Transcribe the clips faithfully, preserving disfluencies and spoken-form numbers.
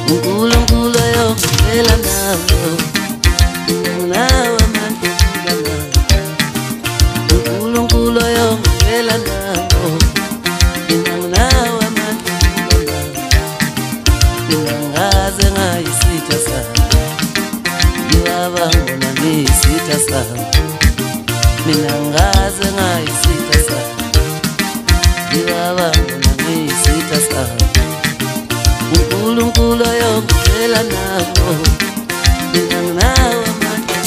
uNkulunkulu ayongivela nawo nawe manje uNkulunkulu ayongivela nawo nawe manje ngaze ngayisitha sami ngiyaba ngona ngisitha sami mina ngaze ngayisitha sami ngiyaba ngona ngisitha sami uNkulunkulu ayongivela nawo mina nawe manje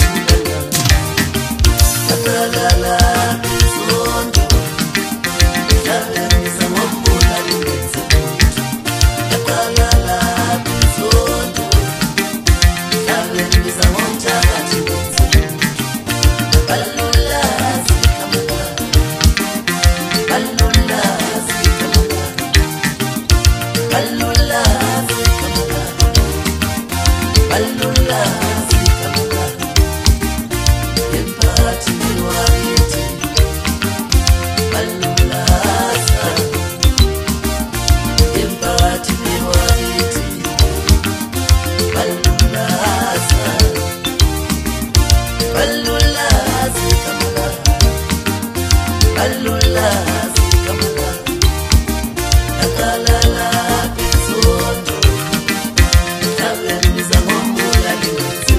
akalala bizondo yabe ngizamambula lingenze akalala bizondo yabe ngizamomthakathi ngenze balula sikamala balula sikamala balula sikamala balula sikamala empati wakithi balula sa empati wakithi balula sa balula sikamala balula sikamala akalala bizondo yabe ngizamambula lingenze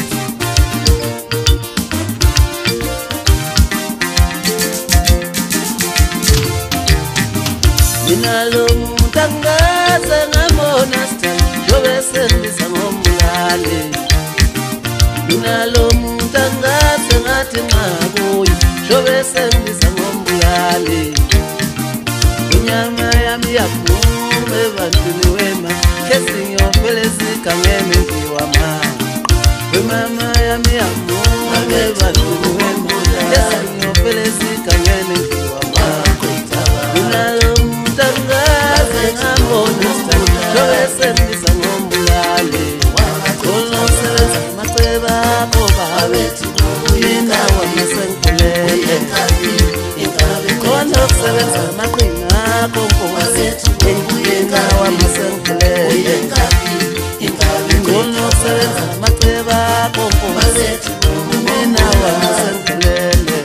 mina lo muntu angaze ngambona sithando njobe sengizamambulale mina lo muntu angaze ngathi ngakuye njobe sengizamambulale inyama yami yaphuma ebantwini wema kesingiyofele sikangene ngiwama wemama yami yaphuma ebantwini wema kesingiyofele sikangene ngiwama mina lo muntu angaze ngambona sithando njobe sengizamambulale unosebenza amaceba akho babethi mina wamasengikhulele khona ukusebenza amaqhinga akho nkosi mina wamasengikhulele khona ukusebenza amaceba akho nkosi mina wamasengikhulele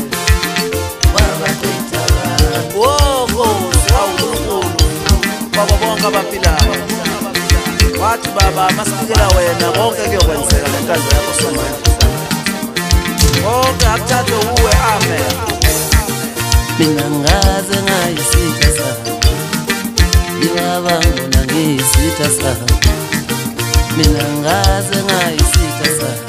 wogo awunkulu baba bonke abaphilayo wathi baba masifikela wena konke kuyokwenzeka lenkazi yakho somanje konke akuthathe uwe amen mina ngaze ngayisitha sami ngiyaba ngona ngisitha sami mina ngaze ngayisitha sami